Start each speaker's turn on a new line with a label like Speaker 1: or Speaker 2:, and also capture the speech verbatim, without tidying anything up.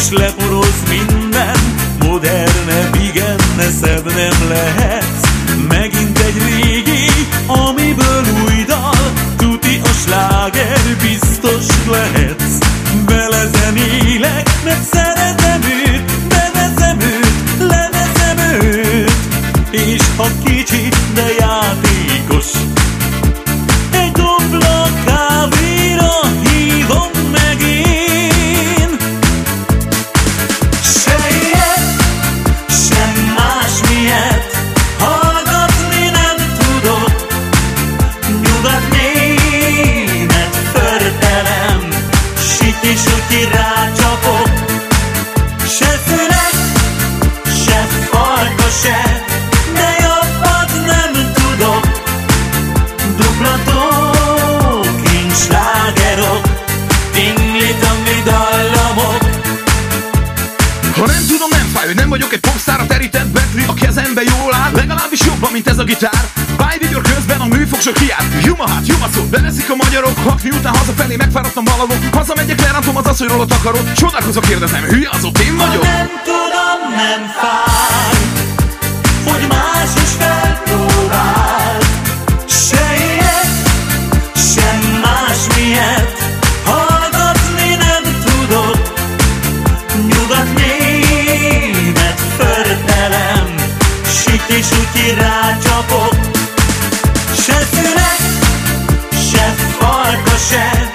Speaker 1: és leporoz minden. Modernebb, igen, szebb nem lehetsz. Megint egy régi, amiből új dal. Tuti a sláger, biztos lehetsz. Belezenélek, mert szeretem őt. Bevezem őt, levezem őt. És ha kicsi, de játékos, egy dupla kávéra hívom meg én. Se ilyet, sem másmilyet hallgatni nem tudok. Nyugat-német förtelem, siki-suki rácsapok. Se fülek, se farka se, de jobbat nem tudok. Dupla talking slágerok, tingli-tangli dallamok.
Speaker 2: Ha nem tudom, nem fáj, hogy nem vagyok egy popstar. A terített Bentley a kezembe jól áll, legalábbis jobban, mint ez a gitár. Bájvigyör közben a műfogsok hiány. Juma hát, juma szó, beveszik a magyarok. Hakni után hazafelé megfáradtam valahol. Hazamegyek, lerántom az asszonyról a takarót. Csodálkozok, kérdezem, hülye az ott én vagyok?
Speaker 1: Ha nem tudom, nem fáj, hogy más is felpróbál. Se ilyet, sem másmilyet hallgatni nem tudok. Nyugat-német förtelem, siki-suki rácsapok. Se fülek, se farka se,